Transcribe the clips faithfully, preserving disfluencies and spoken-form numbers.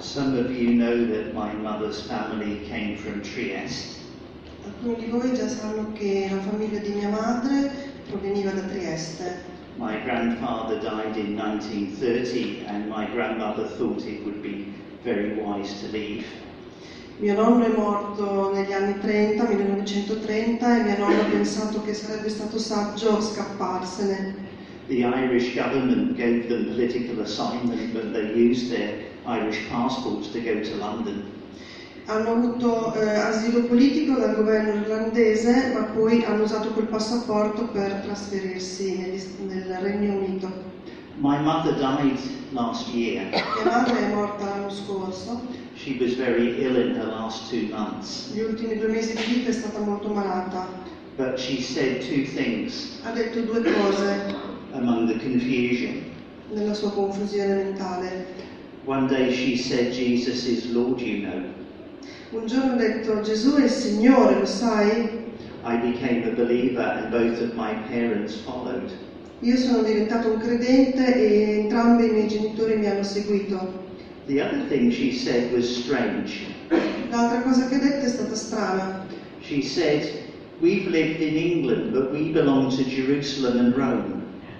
Some of you know that my mother's family came from Trieste. Alcuni di voi già sanno che la famiglia di mia madre proveniva da Trieste. My grandfather died in nineteen thirty and my grandmother thought it would be very wise to leave. Mio nonno è morto negli anni trenta, millenovecentotrenta, e mia nonna ha pensato che sarebbe stato saggio scapparsene. The Irish government gave them political assignment, but they used their Irish passports to go to London. Hanno avuto eh, asilo politico dal governo irlandese, ma poi hanno usato quel passaporto per trasferirsi negli, nel Regno Unito. My mother died last year. Mia madre è morta l'anno scorso. She was very ill in her last two months. Gli ultimi due mesi di vita è stata molto malata. But she said two things. Ha detto due cose Among the confusion. nella sua confusione mentale. One day she said, Jesus is Lord, you know. Un giorno ha detto, Gesù è il Signore, lo sai? I became a believer and both of my parents followed. Io sono diventato un credente e entrambi i miei genitori mi hanno seguito. The other thing she said was strange. L'altra cosa che ha detto è stata strana. She said, we've lived in England, but we belong to Jerusalem and Rome.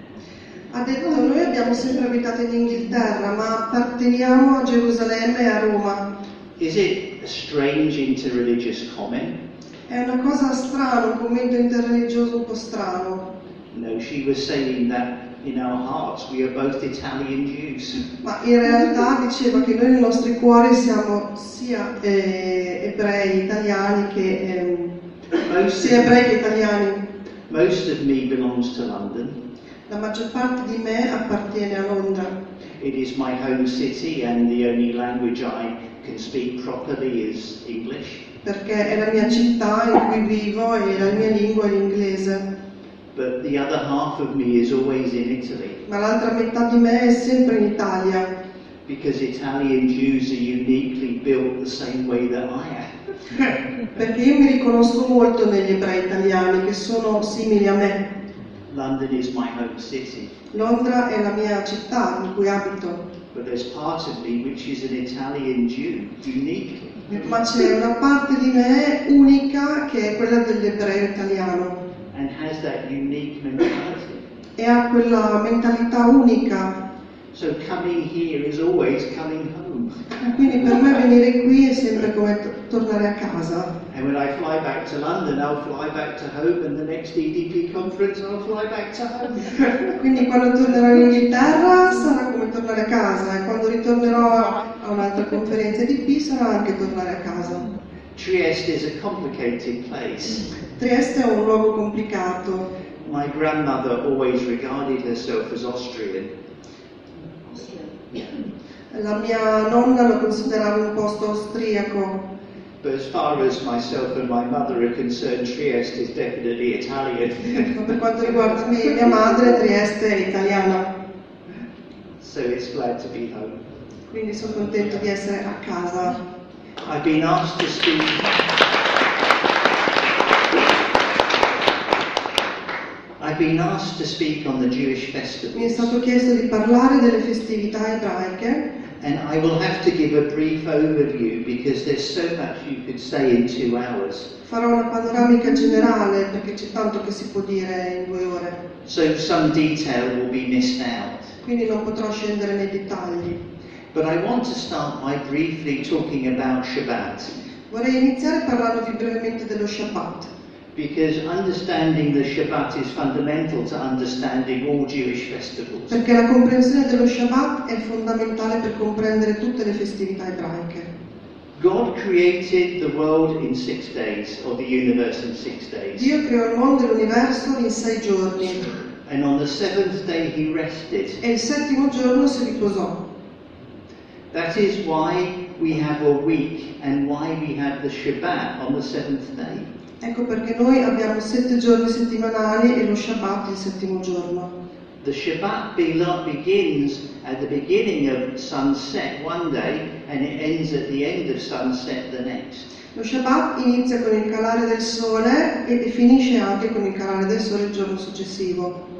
Ha detto, noi abbiamo sempre abitato in Inghilterra, ma apparteniamo a Gerusalemme e a Roma. Is it a strange interreligious comment? È una cosa strana, un commento interreligioso un po' strano. No, she was saying that in our hearts we are both Italian Jews. Ma in realtà diceva che noi nei nostri cuori siamo sia eh, ebrei italiani che eh, sia ebrei che italiani. Most of me belongs to London. La maggior parte di me appartiene a Londra. It is my home city and the only language I can speak properly is English. Perché è la mia città in cui vivo e la mia lingua è l'inglese. But the other half of me is always in Italy. Ma l'altra metà di me è sempre in Italia. Because Italian Jews are uniquely built the same way that I am. Perché io mi riconosco molto negli ebrei italiani che sono simili a me. London is my home city. Londra è la mia città in cui abito. But there's part of me which is an Italian Jew, uniquely. Ma c'è una parte di me unica che è quella dell'ebreo italiano. And has that unique mentality. E ha quella mentalità unica. So coming here is always coming home. Quindi per me venire qui è sempre come t- tornare a casa. And when I fly back to London, I'll fly back to home, and the next E D P conference, I'll fly back to home. Quindi quando tornerò in Inghilterra sarà come tornare a casa, e quando ritornerò a un'altra conferenza E D P sarà anche tornare a casa. Trieste is a complicated place. Trieste è un luogo complicato. My grandmother always regarded herself as Austrian. Yeah. La mia nonna lo considerava un posto austriaco. But as far as myself and my mother are concerned, Trieste is definitely Italian. Ma per quanto riguarda me e mia madre, Trieste è italiana. So it's glad to be home. Quindi sono contento di essere a casa. I've been asked to speak. I've been asked to speak on the Jewish festivals. Mi è stato chiesto di parlare delle festività ebraiche. And I will have to give a brief overview because there's so much you could say in two hours. Farò una panoramica generale perché c'è tanto che si può dire in due ore. So some detail will be missed out. Quindi non potrò scendere nei dettagli. But I want to start by briefly talking about Shabbat. Vorrei iniziare parlandovi brevemente dello Shabbat. Because understanding the Shabbat is fundamental to understanding all Jewish festivals. Perché la comprensione dello Shabbat è fondamentale per comprendere tutte le festività ebraiche. God created the world in six days, or the universe in six days. Dio creò il mondo e l'universo in sei giorni. And on the seventh day he rested. E il settimo giorno si riposò. That is why we have a week and why we have the Shabbat on the seventh day. Ecco perché noi abbiamo sette giorni settimanali e lo Shabbat il settimo giorno. The Shabbat begins at the beginning of sunset one day and it ends at the end of sunset the next. Lo Shabbat inizia con il calare del sole e finisce anche con il calare del sole il giorno successivo.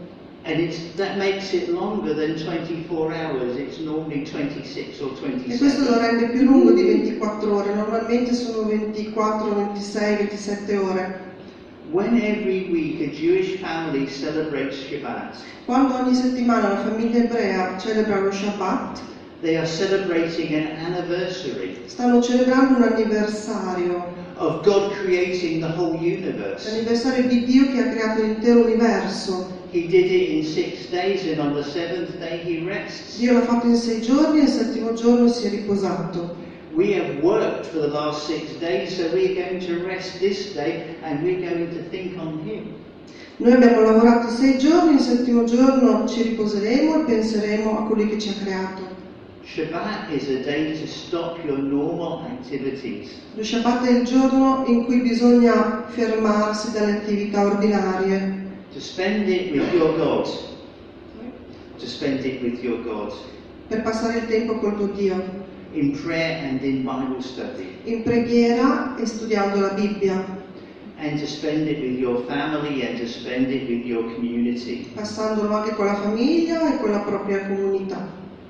And it's, that makes it longer than twenty-four hours. It's normally twenty-six or E questo lo twenty-seven. rende più lungo di ventiquattro ore, normalmente sono ventiquattro, ventisei, ventisette ore. When every week a Jewish family celebrates Shabbat, Quando ogni settimana la famiglia ebrea celebra lo Shabbat, they are celebrating an anniversary stanno celebrando un anniversario, of God creating the whole universe. l'anniversario di Dio che ha creato l'intero universo. He did it in six days, and on the seventh day he rests. Dio l'ha fatto in sei giorni e il settimo giorno si è riposato. We have worked for the last six days, so we're going to rest this day and we're going to think on him. Noi abbiamo lavorato sei giorni, il settimo giorno ci riposeremo e penseremo a colui che ci ha creato. Shabbat is a day to stop your normal activities. Lo Shabbat è il giorno in cui bisogna fermarsi dalle attività ordinarie, To spend it with your God. To spend it with your God. per passare il tempo col tuo Dio, In prayer and in Bible study. in preghiera e studiando la Bibbia, And to spend it with your family and to spend it with your community. passandolo anche con la famiglia e con la propria comunità.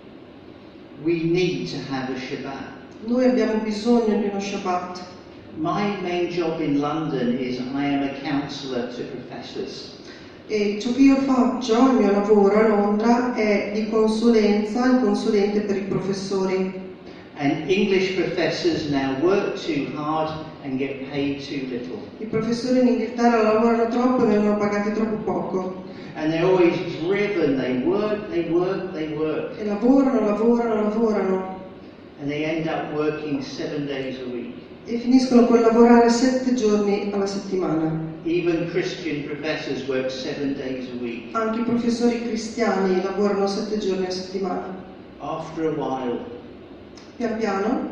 We need to have a Shabbat. Noi abbiamo bisogno di uno Shabbat. My main job in London is I am a counsellor to professors. E ciò che io faccio, il mio lavoro a Londra, è di consulenza, il consulente per i professori. And English professors now work too hard and get paid too little. I professori in Inghilterra lavorano troppo e vengono pagati troppo poco. And they're always driven, they work, they work, they work. E lavorano, lavorano, lavorano. And they end up working seven days a week. E finiscono col lavorare sette giorni alla settimana. Even Christian professors work seven days a week. Anche i professori cristiani lavorano sette giorni a settimana. After a while, Pian piano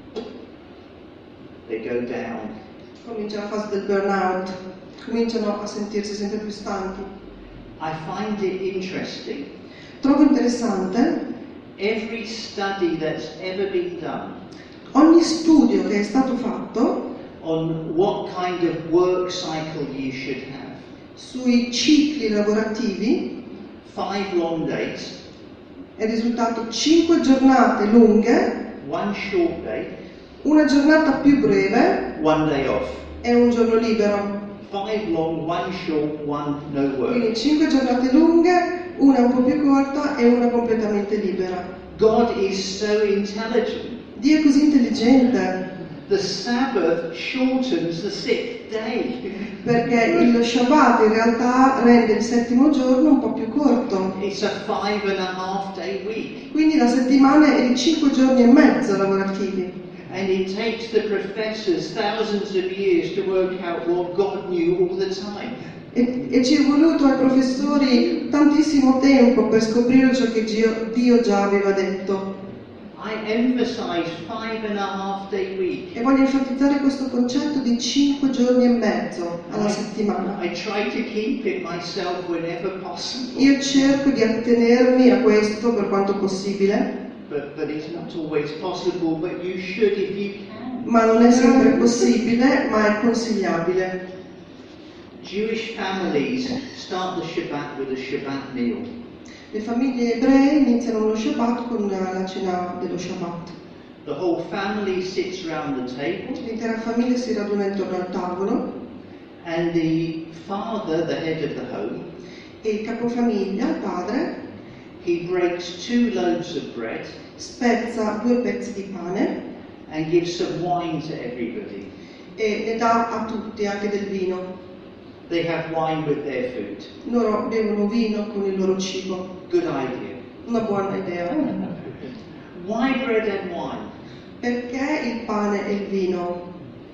they go down. comincia la fase del burnout, cominciano a sentirsi sempre più stanchi. I find it interesting. Trovo interessante Every study that's ever been done ogni studio che è stato fatto on what kind of work cycle you should have. sui cicli lavorativi Five long days, è risultato cinque giornate lunghe, one short day, una giornata più breve one day off. e un giorno libero. Five long, one short, one no work. Quindi cinque giornate lunghe, una un po' più corta e una completamente libera. God is so intelligent. Dio è così intelligente The Sabbath shortens the sixth day. perché il Shabbat in realtà rende il settimo giorno un po' più corto. It's a five and a half day week. Quindi la settimana è di cinque giorni e mezzo lavorativi. And it takes the professors thousands of years to work out what God knew all the time. E, e ci è voluto ai professori tantissimo tempo per scoprire ciò che Dio, Dio già aveva detto. I emphasize five and a half day week. E voglio enfatizzare questo concetto di cinque giorni e mezzo alla settimana. I try to keep it myself whenever possible. Io cerco di attenermi a questo per quanto possibile, But, but it's not always possible, but you should if you can. ma non è sempre possibile, ma è consigliabile. Jewish families start the Shabbat with a Shabbat meal. Le famiglie ebree iniziano lo Shabbat con la cena dello Shabbat. The whole family sits around the table, L'intera famiglia si raduna intorno al tavolo and the father, the head of the home, e il capofamiglia, il padre, he breaks two loaves of bread spezza due pezzi di pane and gives some wine to everybody. e ne dà a tutti anche del vino. They have wine with their food. Loro bevono vino con il loro cibo. Good idea. Una buona idea. Why bread and wine? Perché il pane e il vino?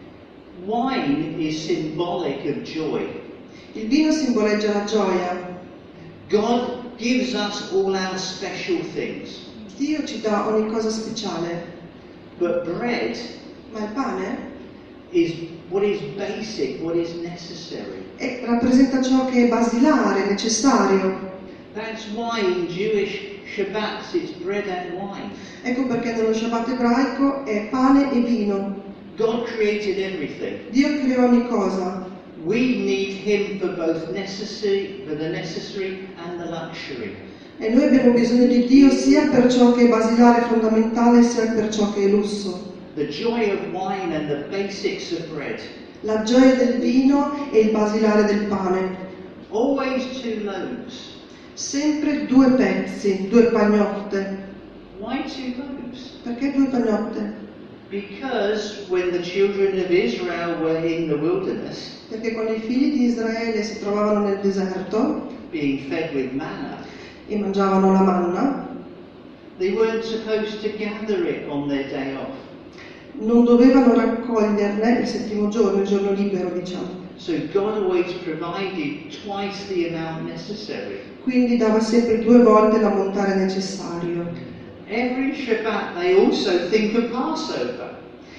Wine is symbolic of joy. Il vino simboleggia la gioia. God gives us all our special things. Dio ci dà ogni cosa speciale, But bread ma il pane is what is basic, what is necessary. è- rappresenta ciò che è basilare, necessario. That's why in Jewish Shabbats it's bread and wine. Ecco perché nello Shabbat ebraico è pane e vino. God created everything. Dio creò ogni cosa. We need him for both necessary, for the necessary and the luxury. E noi abbiamo bisogno di Dio sia per ciò che è basilare e fondamentale, sia per ciò che è lusso. The joy of wine and the basics of bread. La gioia del vino e il basilare del pane. Always two loaves. Sempre due pezzi, due pagnotte. Why two loaves? Perché due pagnotte? Because when the children of Israel were in the wilderness, Perché quando i figli di Israele si trovavano nel deserto being fed with manna, e mangiavano la manna, they weren't supposed to gather it on their day off. non dovevano raccoglierne il settimo giorno, il giorno libero, diciamo. So God always provided twice the amount necessary. Quindi dava sempre due volte l'ammontare necessario. Every Shabbat they also think of Passover.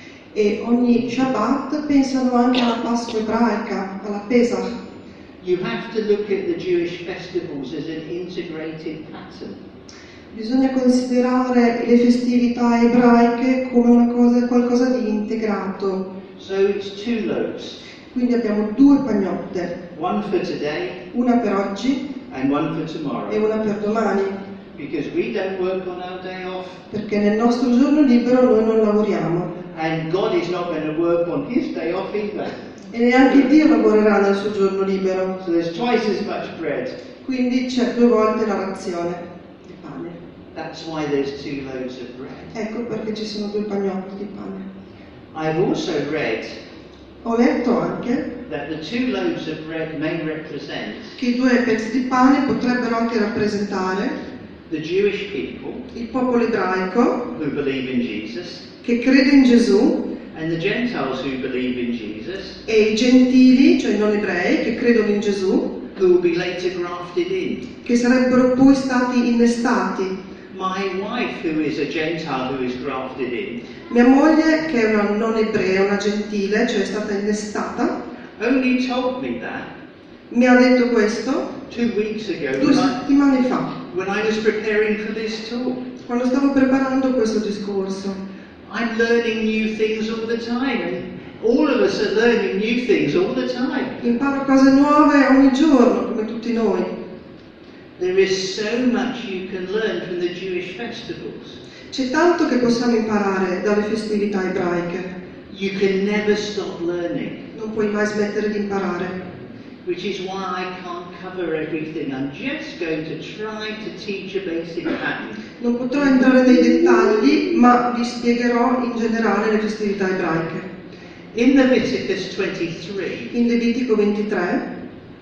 E ogni Shabbat pensano anche alla Pasqua ebraica, alla Pesach. You have to look at the Jewish festivals as an integrated pattern. Bisogna considerare le festività ebraiche come una cosa, qualcosa di integrato. So it's two loaves, Quindi abbiamo due pagnotte, one for today una per oggi and one for e tomorrow. una per domani, Because we don't work on our day off, perché nel nostro giorno libero noi non lavoriamo and God is not going to work on his day off either. e neanche Dio lavorerà nel suo giorno libero. So there's twice as much bread. Quindi c'è due volte la razione di pane. That's why there's two loaves of bread. Ecco perché ci sono due pagnotti di pane. I've also read Ho letto anche that the two loaves of bread may represent che i due pezzi di pane potrebbero anche rappresentare the Jewish people il popolo ebraico who believe in Jesus che crede in Gesù and the Gentiles who believe in Jesus, e i gentili, cioè i non ebrei, che credono in Gesù, who will be later grafted in. che sarebbero poi stati innestati. My wife, who is a Gentile who is grafted in, Mia moglie, che è una non ebrea, una gentile, cioè è stata innestata, only told me that mi ha detto questo two weeks ago due when I, settimane fa, when I was preparing for this talk. quando stavo preparando questo discorso. I'm learning new things all the time, and all of us are learning new things all the time. Imparo cose nuove ogni giorno, come tutti noi. There is so much you can learn from the Jewish festivals. C'è tanto che possiamo imparare dalle festività ebraiche. You can never stop learning, Non puoi mai smettere di imparare. which is why I can't cover everything. I'm just going to try to teach a basic pattern. Non potrò entrare nei dettagli, ma vi spiegherò in generale le festività ebraiche. In Leviticus twenty-three, In Levitico ventitré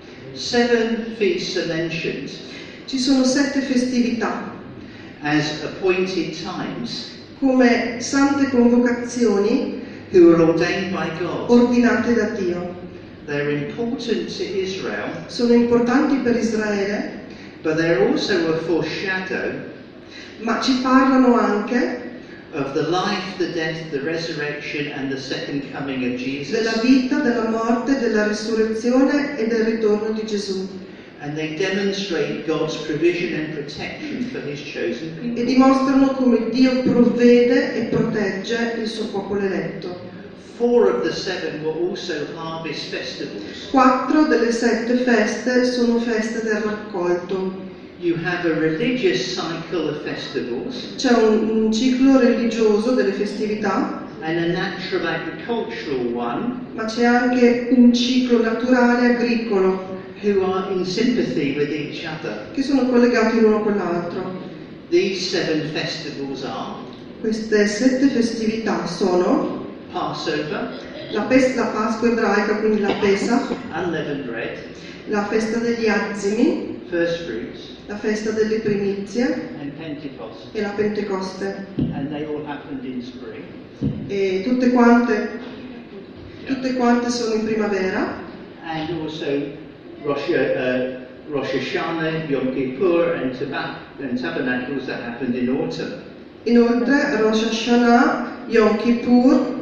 seven feasts are mentioned ci sono sette festività as appointed times come sante convocazioni who are ordained by God. ordinate da Dio. They're important to Israel, Sono importanti per Israele, but they're also a foreshadow ma ci parlano anche of the life, the death, the resurrection, and the second coming of della Jesus. vita, della morte, della risurrezione e del ritorno di Gesù. And they demonstrate God's provision and protection for his chosen E people. dimostrano come Dio provvede e protegge il suo popolo eletto. Four of the seven were also harvest festivals. Quattro delle sette feste sono feste del raccolto. You have a religious cycle of festivals C'è un, un ciclo religioso delle festività, and a natural agricultural one ma c'è anche un ciclo naturale agricolo, who are in sympathy with each other. che sono collegati l'uno con l'altro. These seven festivals are Queste sette festività sono Passover, la, pes- la Pasqua ebraica, quindi la Pesach, unleavened bread, la festa degli azimi, first fruits, la festa delle primizie and Pentecost. e la Pentecoste. And they all happened in spring. E tutte quante, tutte quante sono in primavera. And also Rosh, uh, Rosh Hashanah, Yom Kippur, and, Tab- and Tabernacles that happened in autumn. Inoltre Rosh Hashanah, Yom Kippur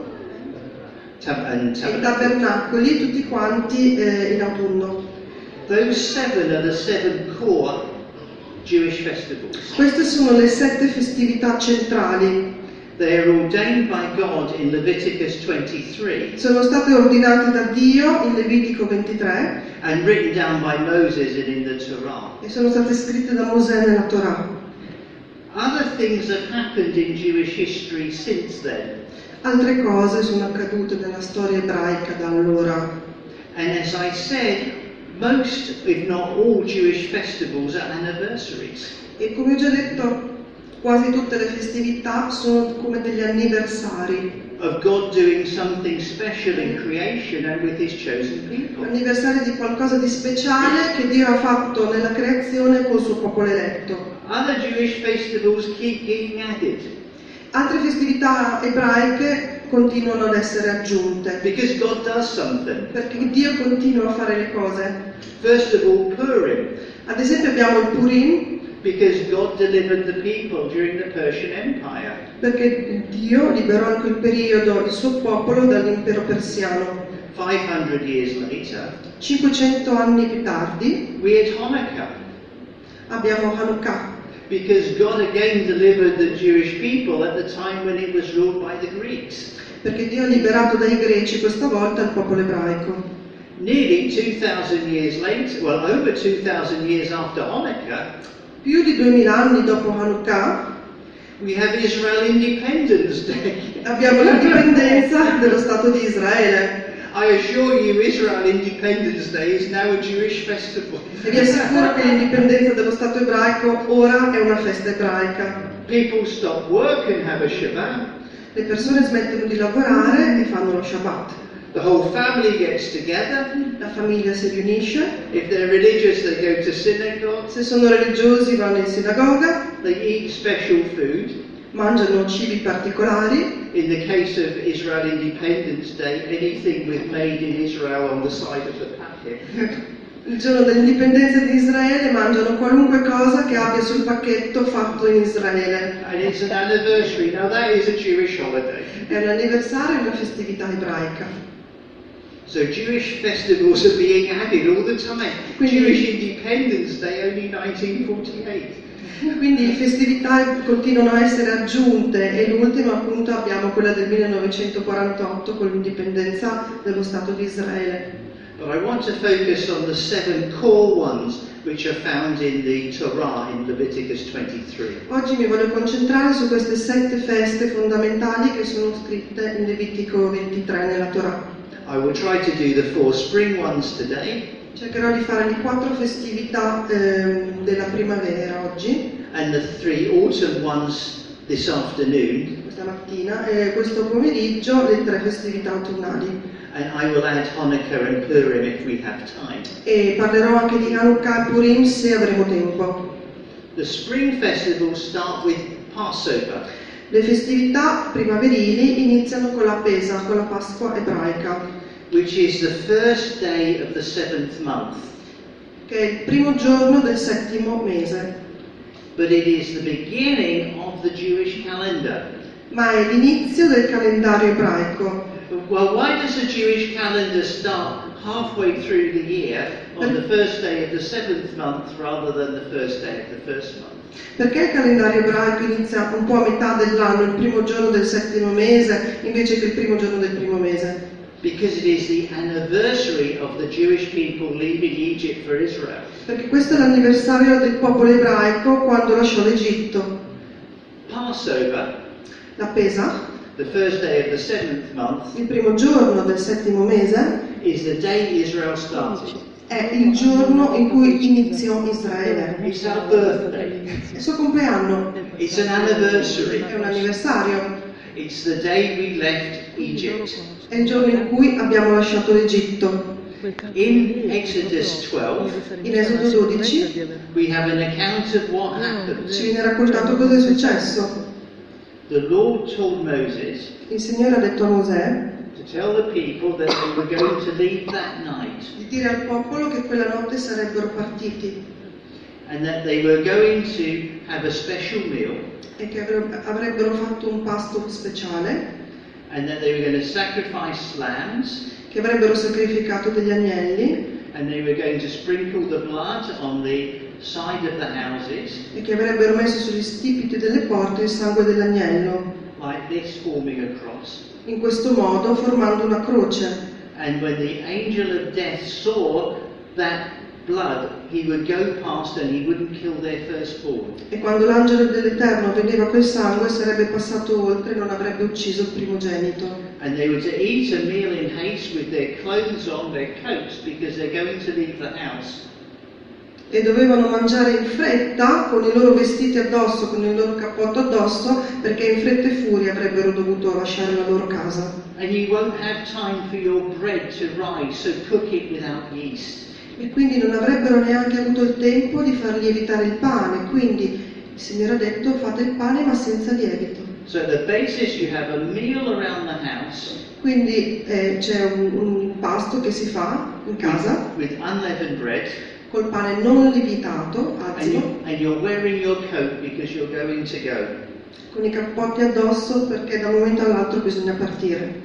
Tab- and e Tabernacles. Tabernacoli, tutti quanti eh, in autunno. Those seven are the seven core Jewish festivals. Queste sono le sette festività centrali. They are ordained by God in Leviticus twenty-three sono state ordinate da Dio in Levitico ventitré and written down by Moses and in the Torah. e sono state scritte da Mosè nella Torah. Other things have happened in Jewish history since then. Altre cose sono accadute nella storia ebraica da allora. And as I said, most, if not all, Jewish festivals are anniversaries. E come ho già detto, quasi tutte le festività sono come degli anniversari. Of God doing something special in creation and with His chosen people. Anniversari di qualcosa di speciale che Dio ha fatto nella creazione col suo popolo eletto. Other Jewish festivals keep getting added. Altre festività ebraiche continuano ad essere aggiunte. Because God does something. Perché Dio continua a fare le cose. First of all, Purim. Ad esempio abbiamo il Purim. Because God delivered the people during the Persian Empire. Perché Dio liberò in quel periodo il suo popolo dall'impero persiano. five hundred years later, cinquecento anni più tardi, we had Hanukkah. abbiamo Hanukkah. Because God again delivered the Jewish people at the time when it was ruled by the Greeks. Perché Dio ha liberato dai greci questa volta il popolo ebraico. Nearly two thousand years later, well, over two thousand years after Hanukkah, Più di duemila anni dopo Hanukkah, we have Israel Independence Day. abbiamo l'indipendenza dello Stato di Israele. I assure you, Israel Independence Day is now a Jewish festival. E vi assicuro che l'indipendenza dello Stato ebraico ora è una festa ebraica. People stop work and have a Shabbat. Le persone smettono di lavorare e fanno lo Shabbat. The whole family gets together. La famiglia si riunisce. If they're religious, they go to synagogue. Se sono religiosi vanno in sinagoga. They eat special food. Mangiano cibi particolari. In the case of Israel Independence Day, anything with made in Israel on the side of the packet. Il giorno dell'indipendenza di Israele mangiano qualunque cosa che abbia sul pacchetto fatto in Israele. And it's an anniversary. Now that is a Jewish holiday. È un anniversario e una festività ebraica. So Jewish festivals are being added all the time. Quindi- Jewish Independence Day only nineteen forty-eight. Quindi festività continuano a essere aggiunte e l'ultima appunto abbiamo quella del millenovecentoquarantotto con l'indipendenza dello Stato di Israele. But I want to focus on the seven core ones which are found in the Torah in Leviticus twenty-three. Oggi mi voglio concentrare su queste sette feste fondamentali che sono scritte in Levitico ventitré nella Torah. I will try to do the four spring ones today Cercherò di fare le quattro festività ehm, della primavera oggi, and the three autumn ones this afternoon, questa mattina, e questo pomeriggio le tre festività autunnali. and I will add Hanukkah and Purim if we have time. E parlerò anche di Hanukkah e Purim se avremo tempo. The spring festivals start with Passover. Le festività primaverili iniziano con la Pesa, con la Pasqua ebraica, Which is the first day of the seventh month. che è il primo giorno del settimo mese, But it is the beginning of the Jewish calendar. ma è l'inizio del calendario ebraico. Well, why does the Jewish calendar start halfway through the year on the first day of the seventh month rather than the first day of the first month? Perché il calendario ebraico inizia un po' a metà dell'anno, il primo giorno del settimo mese, invece che il primo giorno del primo mese? Because it is the anniversary of the Jewish people leaving Egypt for Israel. Perché questo è l'anniversario del popolo ebraico quando lasciò l'Egitto. Passover, La Pesa, the first day of the seventh month, il primo giorno del settimo mese, is the day Israel started. è il giorno in cui iniziò Israele. It's our birthday. È il suo compleanno, It's an anniversary. è un anniversario, It's the day we left Egypt. è il giorno in cui abbiamo lasciato l'Egitto. In Exodus twelve, In Esodo dodici we have an account of what happened. ci viene raccontato cosa è successo. The Lord told Moses Il Signore ha detto a Mosè to tell the people that they were going to leave that night di dire al popolo che quella notte sarebbero partiti and that they were going to have a special meal e che avre- avrebbero fatto un pasto speciale, and that they were going to sacrifice lambs che avrebbero sacrificato degli agnelli and they were going to sprinkle the blood on the side of the houses e che avrebbero messo sugli stipiti delle porte il sangue dell'agnello like this, forming a cross. in questo modo formando una croce. And when the angel of death saw that blood, he would go past and he wouldn't kill their firstborn. E quando l'angelo dell'Eterno vedeva quel sangue sarebbe passato oltre e non avrebbe ucciso il primogenito. And they were to eat a meal in haste with their clothes on, their coats, because they're going to leave the house. E dovevano mangiare in fretta con i loro vestiti addosso, con il loro cappotto addosso, perché in fretta e furia avrebbero dovuto lasciare la loro casa. And you won't have time for your bread to rise, so cook it without yeast. E quindi non avrebbero neanche avuto il tempo di far lievitare il pane, quindi il Signore ha detto fate il pane ma senza lievito. So at the basis you have a meal around the house. Quindi eh, c'è un, un pasto che si fa in casa With unleavened bread. col pane non lievitato, And, acido, you, and you're wearing your coat because you're going to go. con i cappotti addosso perché da un momento all'altro bisogna partire.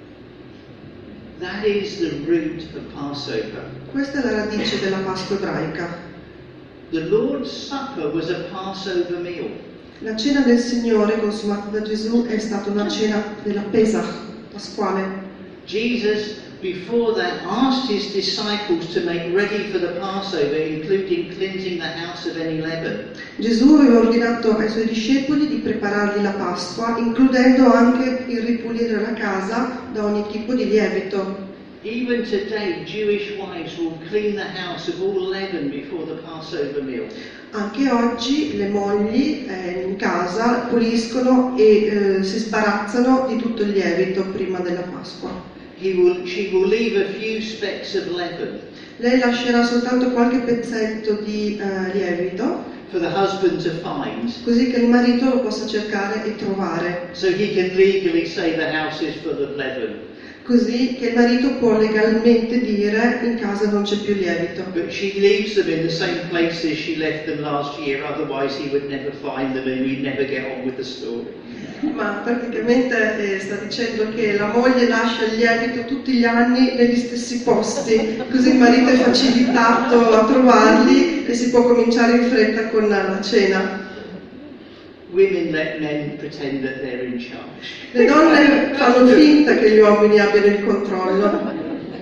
That is the root of Passover. Questa è la radice della Pasqua ebraica. The Lord's Supper was a Passover meal. La cena del Signore consumata da Gesù è stata una cena della Pesach, pasquale. Jesus, before that, asked his disciples to make ready for the Passover, including cleansing the house of any leaven. Gesù aveva ordinato ai suoi discepoli di preparargli la Pasqua, includendo anche il ripulire la casa da ogni tipo di lievito. Even today, Jewish wives will clean the house of all leaven before the Passover meal. Anche oggi le mogli eh, in casa puliscono e eh, si sbarazzano di tutto il lievito prima della Pasqua. He will, she will leave a few specks of leaven Lei lascerà soltanto qualche pezzetto di eh, lievito, for the husband to find, così che il marito lo possa cercare e trovare, so he can legally say the house is full of leaven. così che il marito può legalmente dire in casa non c'è più lievito. But she leaves them in the same places she left them last year, otherwise he would never find them and we'd never get on with the story. Ma praticamente eh, sta dicendo che la moglie lascia il lievito tutti gli anni negli stessi posti, così il marito è facilitato a trovarli e si può cominciare in fretta con la cena. Women let men pretend that they're in charge. Le donne fanno finta che gli uomini abbiano il controllo,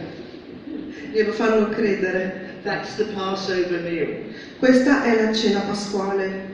glielo fanno credere. That's the Passover meal. Questa è la cena pasquale.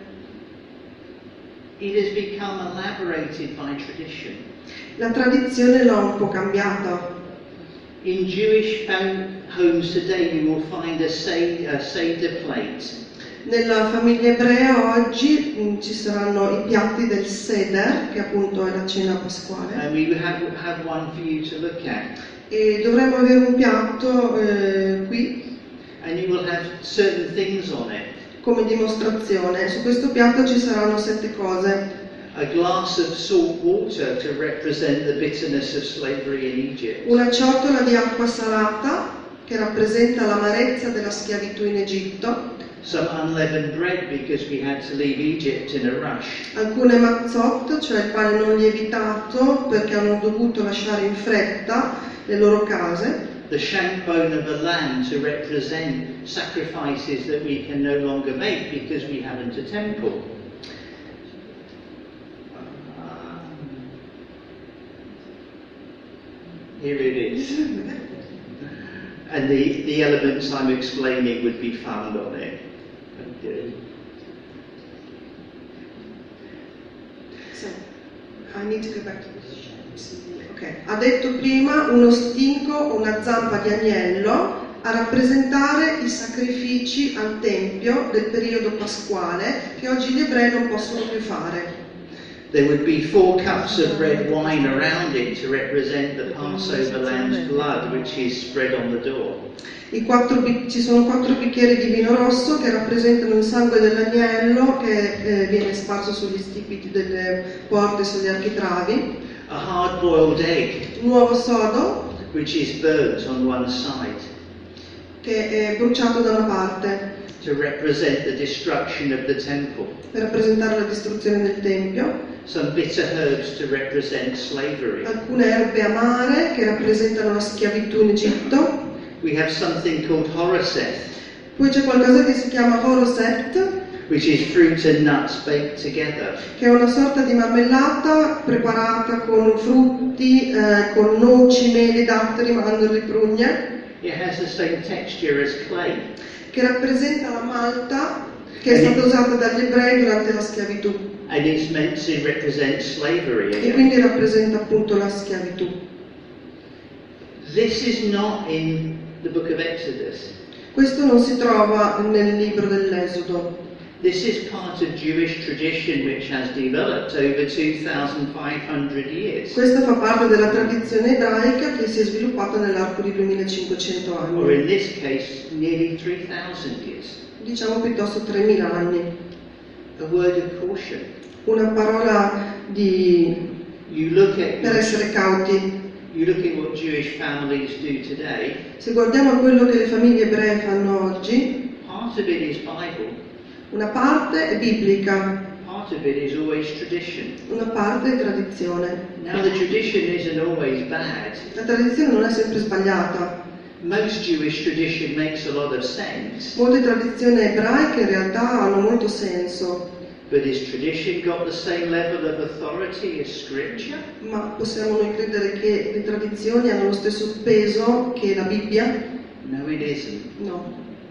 It has become elaborated by tradition. La tradizione l'ha un po' cambiata. In Jewish homes today you will find a Seder, a Seder plate. Nella famiglia ebrea oggi mh, ci saranno i piatti del Seder, che appunto è la cena pasquale, And we have, have one for you to look at. e dovremmo avere un piatto eh, qui And you will have certain things on it. come dimostrazione. Su questo piatto ci saranno sette cose. A glass of salt water to represent the bitterness of slavery in Egypt. Una ciotola di acqua salata che rappresenta l'amarezza della schiavitù in Egitto. Some unleavened bread because we had to leave Egypt in a rush. Alcune mazzot, cioè il pane non lievitato, perché hanno dovuto lasciare in fretta le loro case. The shank bone of a lamb to represent sacrifices that we can no longer make because we haven't a temple. Here it is. And the, the elements I'm explaining would be found on it. Okay. So, I need to go back to this. Okay. Ha detto prima uno stinco o una zampa di agnello a rappresentare i sacrifici al Tempio del periodo pasquale che oggi gli ebrei non possono più fare. There would be four cups of red wine around it to represent the Passover lamb's blood, which is spread on the door. I quattro, ci sono quattro bicchieri di vino rosso che rappresentano il sangue dell'agnello che eh, viene sparso sugli stipiti delle porte e sugli architravi. A hard-boiled egg, Un uovo sodo which is burnt on one side, che è bruciato da una parte to represent the destruction of the temple. per rappresentare la distruzione del Tempio. Some bitter herbs to represent slavery. Alcune erbe amare che rappresentano la schiavitù in Egitto. We have something called horoseth, Poi c'è qualcosa che si chiama horoset, which is fruit and nuts baked together. che è una sorta di marmellata preparata con frutti, eh, con noci, meli, datteri, mandorle, prugne, It has the same texture as clay. che rappresenta la malta che è stata usata dagli ebrei durante la schiavitù And it's meant to represent slavery e again. quindi rappresenta appunto la schiavitù. This is not in the book of Exodus. Questo non si trova nel libro dell'Esodo. This is part of Jewish tradition which has developed over two thousand five hundred years. Questo fa parte della tradizione ebraica che si è sviluppata nell'arco di duemilacinquecento Or anni, in this case, nearly three thousand years. diciamo piuttosto tremila anni. A word of caution. Una parola di... You look at per essere cauti. you look at what Jewish families do today. Se guardiamo a quello che le famiglie ebree fanno oggi, Part of it is Bible. una parte è biblica, Part of it is always tradition. una parte è tradizione. Now the tradition isn't always bad. La tradizione non è sempre sbagliata. Most Jewish tradition makes a lot of sense. Molte tradizioni ebraiche in realtà hanno molto senso, But has tradition got the same level of authority as scripture? ma possiamo noi credere che le tradizioni hanno lo stesso peso che la Bibbia? No, it isn't. No.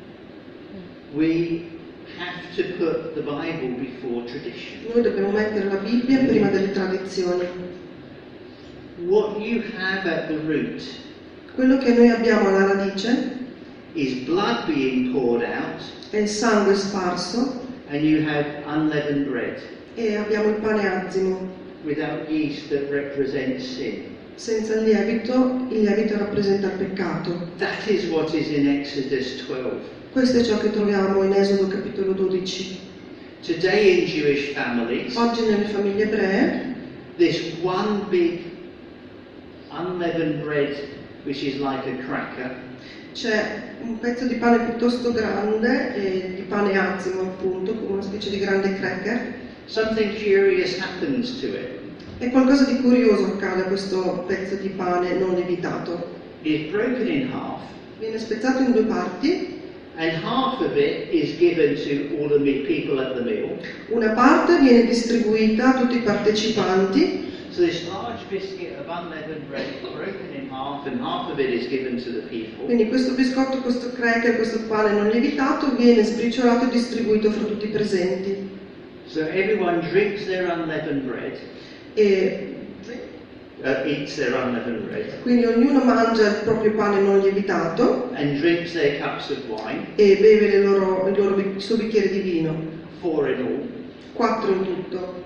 We have to put the Bible before tradition. Noi dobbiamo mettere la Bibbia prima delle tradizioni. What you have at the root Quello che noi abbiamo alla radice is blood being poured out, è il sangue sparso and you have unleavened bread e abbiamo il pane azimo. without yeast that represents sin. Senza il lievito, il lievito rappresenta il peccato. That is what is in Exodus twelve. Questo è ciò che troviamo in Esodo capitolo dodici. Today in Jewish families, Oggi nelle famiglie ebree this one big unleavened bread, which is like a cracker, c'è un pezzo di pane piuttosto grande, e di pane azimo appunto, come una specie di grande cracker, something curious happens to it. e qualcosa di curioso accade a questo pezzo di pane non lievitato. It's broken in half, Viene spezzato in due parti, and half of it is given to all the me- people at the meal. una parte viene distribuita a tutti i partecipanti, So this large biscuit of unleavened bread is broken in half, and half of it is given to the people. quindi questo biscotto, questo cracker, questo pane non lievitato viene sbriciolato e distribuito fra tutti i presenti. So everyone drinks their unleavened bread, E uh, eats their unleavened bread, quindi ognuno mangia il proprio pane non lievitato and drinks their cups of wine, e beve le loro, il, loro, il suo bicchiere di vino, four in all. quattro in tutto.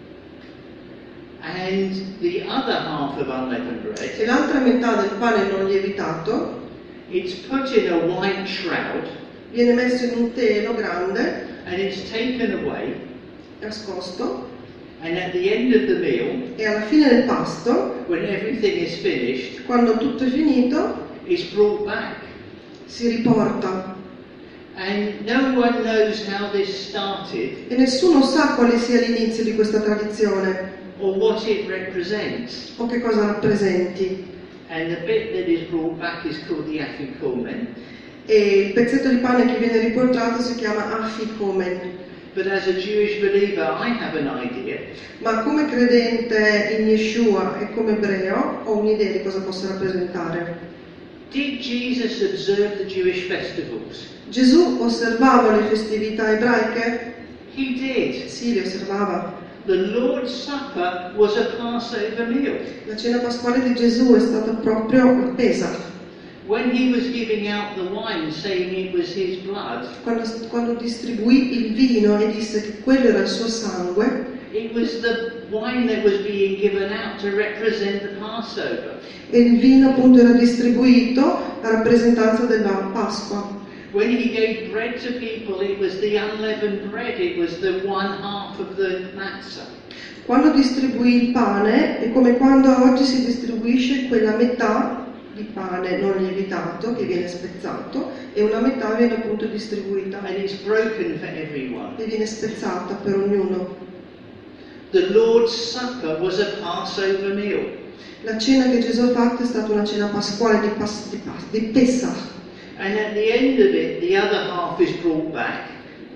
And the other half of unleavened bread, E l'altra metà del pane non lievitato it's put in a white shroud, viene messo in un telo grande, and it's taken away, nascosto, and at the end of the meal, e alla fine del pasto, when everything is finished, quando tutto è finito, it's brought back. si riporta. And no one knows how this started E nessuno sa quale sia l'inizio di questa tradizione or what it represents. o che cosa rappresenti. And the bit that is brought back is called the afikomen. E il pezzetto di pane che viene riportato si chiama afikomen. But as a Jewish believer, I have an idea. Ma come credente in Yeshua e come ebreo ho un'idea di cosa possa rappresentare. Did Jesus observe the Jewish festivals? Gesù osservava le festività ebraiche? He did. Sì, le osservava. The Lord's Supper was a Passover meal. La cena pasquale di Gesù è stata proprio a Pesach. When he was giving out the wine, saying it was his blood, Quando, quando distribuì il vino e disse che quello era il suo sangue, it was the wine that was being given out to represent the Passover. e il vino appunto era distribuito a rappresentanza della Pasqua. When he gave bread to people, it was the unleavened bread, it was the one half of the matzah. Quando distribuì il pane, è come quando oggi si distribuisce quella metà di pane non lievitato che viene spezzato e una metà viene appunto distribuita And it's broken for everyone. e viene spezzata per ognuno. The Lord's Supper was a Passover meal. La cena che Gesù ha fatto è stata una cena pasquale di, pas- di, pas- di Pesach. And at the end of it, the other half is brought back.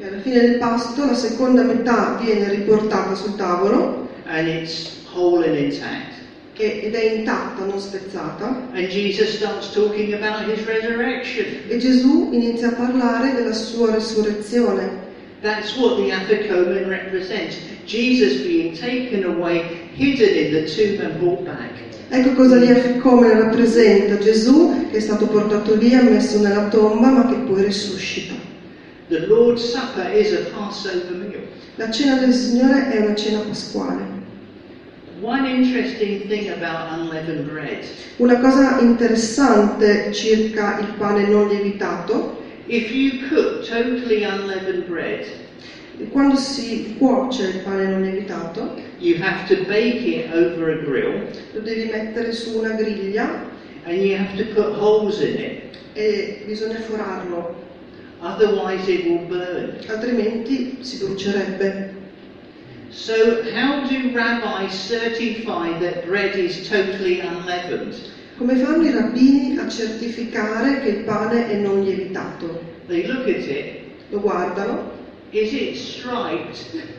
E alla fine del pasto la seconda metà viene riportata sul tavolo and it's whole and intact. e- ed è intatta, non spezzata. And Jesus starts talking about his resurrection. E Gesù inizia a parlare della sua risurrezione. That's what the Afikomen represents. Jesus being taken away, hidden in the tomb and brought back. Ecco cosa gli Afikomen rappresenta: Gesù che è stato portato via, messo nella tomba, ma che poi risuscita. The Lord's Supper is a Passover meal. La cena del Signore è una cena pasquale. One interesting thing about unleavened bread. Una cosa interessante circa il pane non lievitato: If you cook totally unleavened bread, quando si cuoce il pane non lievitato, you have to bake it over a grill, lo devi mettere su una griglia and you have to put holes in it, e bisogna forarlo, otherwise it will burn. altrimenti si brucierebbe. So how do rabbis certify that bread is totally unleavened? Come fanno i rabbini a certificare che il pane è non lievitato? They look at it. Lo guardano. Is it striped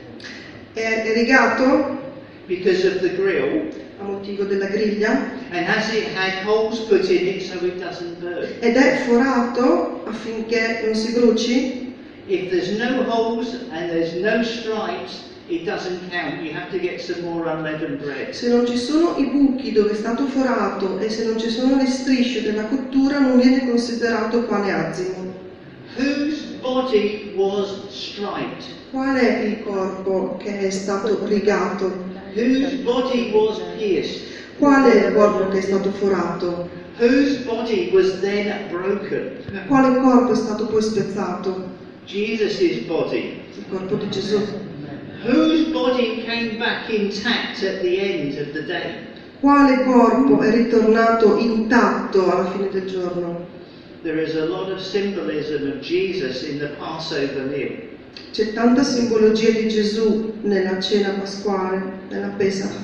È, è rigato because of the grill? a motivo della griglia And has it had holes put in it so it doesn't burn? ed è forato affinché non si bruci? If there's no holes and there's no stripes, it doesn't count. You have to get some more unleavened bread. Se non ci sono i buchi dove è stato forato e se non ci sono le strisce della cottura, non viene considerato pane azimo. Whose body was striped? Qual è il corpo che è stato rigato? Whose body was pierced? Qual è il corpo che è stato forato? Whose body was then broken? Quale corpo è stato poi spezzato? Jesus' body. Il corpo di Gesù. Whose body came back intact at the end of the day? Quale corpo è ritornato intatto alla fine del giorno? There is a lot of symbolism of Jesus in the Passover meal. C'è tanta simbologia di Gesù nella cena pasquale, nella Pesach.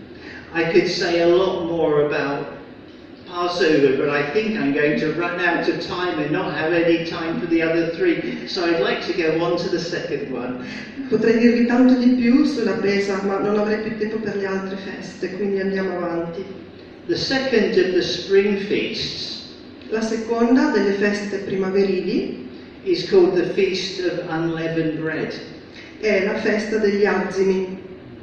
I could say a lot more about Passover, but I think I'm going to run out of time and not have any time for the other three. So I'd like to go on to the second one. Potrei dirvi tanto di più sulla Pesach, ma non avrei più tempo per le altre feste, quindi andiamo avanti. The second of the spring feasts La seconda delle feste primaverili is called the Feast of Unleavened Bread. è la festa degli azimi.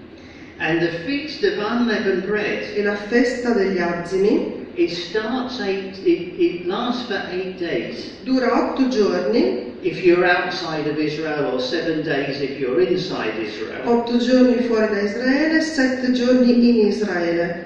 And the Feast of Unleavened Bread, E la festa degli azimi it starts eight, it, it lasts for eight days. dura otto giorni, If you're outside of Israel, or seven days if you're inside Israel, otto giorni fuori da Israele, sette giorni in Israele.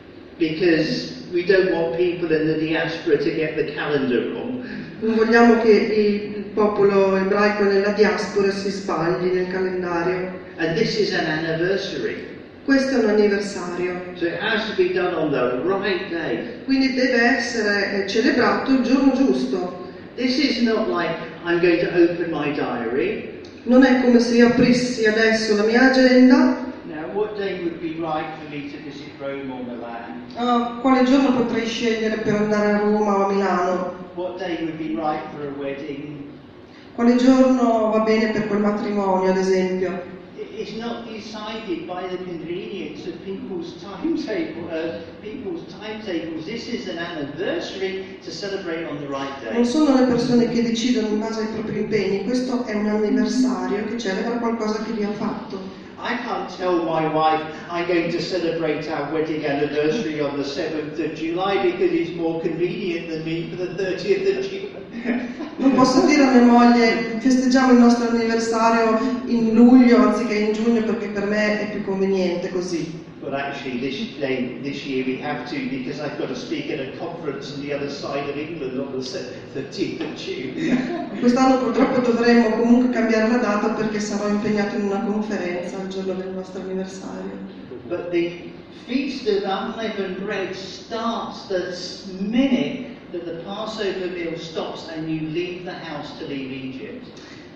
because we don't want people in the diaspora to get the calendar wrong. Non vogliamo che il popolo ebraico nella diaspora si sbagli nel calendario. And this is an anniversary. Questo è un anniversario, So it has to be done on the right day. quindi deve essere eh, celebrato il giorno giusto. This is not like I'm going to open my diary. Non è come se io aprissi adesso la mia agenda. Now, what day would be right for me to visit Rome or Milan? Ah, quale giorno potrei scegliere per andare a Roma o a Milano? What day would be right for a wedding? Quale giorno va bene per quel matrimonio, ad esempio? It's not decided by the convenience of people's timetable, uh, people's timetables. This is an anniversary to celebrate on the right Non day. sono le persone che decidono in base ai propri impegni, questo è un anniversario che celebra qualcosa che Dio ha fatto. I can't tell my wife I'm going to celebrate our wedding anniversary on the seventh of July because it's more convenient than me for the thirtieth of June. Non posso dire a mia moglie festeggiamo il nostro anniversario in luglio anziché in giugno perché per me è più conveniente così. But actually this day, this year we have to because I've got to speak at a conference on the other side of England on the thirteenth of June. Quest'anno purtroppo dovremmo comunque cambiare la data perché sarò impegnato in una conferenza il giorno del nostro anniversario. But the Feast of Unleavened Bread starts the minute that the Passover meal stops and you leave the house to leave Egypt.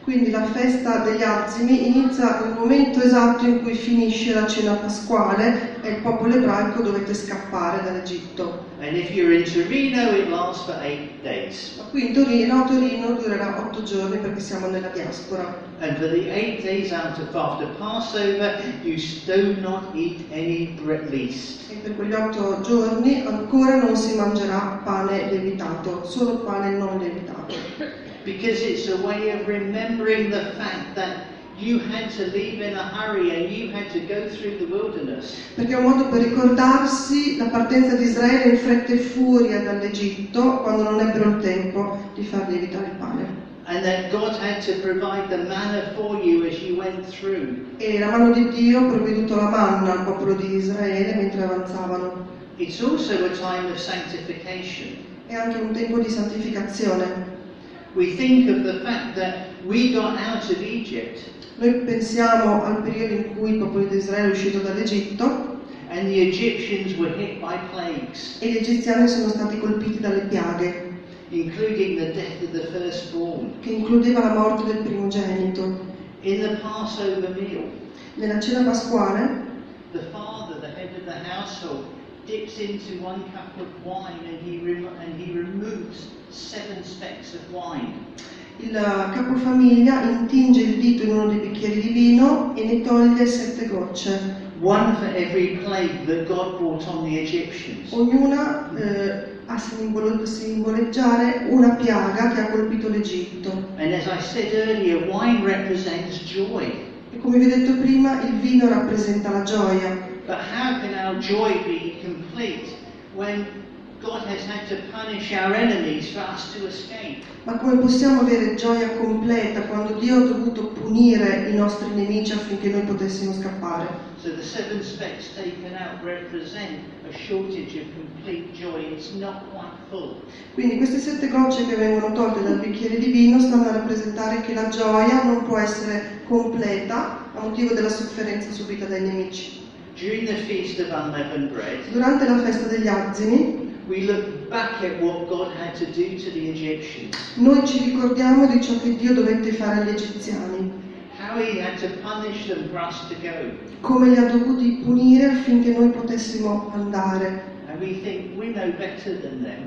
Quindi la festa degli azimi inizia nel momento esatto in cui finisce la cena pasquale e il popolo ebraico dovete scappare dall'Egitto. And if you're in Torino, it lasts for eight days. Ma qui in Torino, Torino durerà otto giorni perché siamo nella diaspora. And for the eight days out of after Passover, you do not eat any bread least. E per quegli otto giorni ancora non si mangerà pane lievitato, solo pane non lievitato. Because it's a way of remembering the fact that you had to leave in a hurry and you had to go through the wilderness. Perché è un modo per ricordarsi la partenza di Israele in fretta e furia dall'Egitto quando non ebbero il tempo di far lievitare il pane. And that God had to provide the manna for you as you went through. E la mano di Dio ha provveduto la manna al popolo di Israele mentre avanzavano. It's also a time of sanctification. È anche un tempo di santificazione. We think of the fact that we got out of Egypt. Noi pensiamo al periodo in cui il popolo di Israele è uscito dall'Egitto And the Egyptians were hit by plagues, e gli egiziani sono stati colpiti dalle piaghe, including the death of the firstborn. che includeva la morte del primogenito. In the Passover meal, Nella cena pasquale the father, the head of the household, dips into one cup of wine and he, rem- and he removes seven specks of wine. il capofamiglia intinge il dito in uno dei bicchieri di vino e ne toglie sette gocce, One for every plague that God brought on the Egyptians. ognuna eh, a simbolo- simboleggiare una piaga che ha colpito l'Egitto. And as I said earlier, wine represents joy. E come vi ho detto prima, il vino rappresenta la gioia. But how can our joy be complete when God has had to punish our enemies for us to escape? Ma come possiamo avere gioia completa quando Dio ha dovuto punire i nostri nemici affinché noi potessimo scappare? So the seven specks taken out represent a shortage of complete joy. It's not quite full. Quindi queste sette gocce che vengono tolte dal bicchiere di vino stanno a rappresentare che la gioia non può essere completa a motivo della sofferenza subita dai nemici. During the Feast of Unleavened Bread, Durante la festa degli azimi, we look back at what God had to do to the Egyptians, noi ci ricordiamo di ciò che Dio dovette fare agli egiziani, how He had to punish them for us to go. come li ha dovuti punire affinché noi potessimo andare. And we think we know better than them.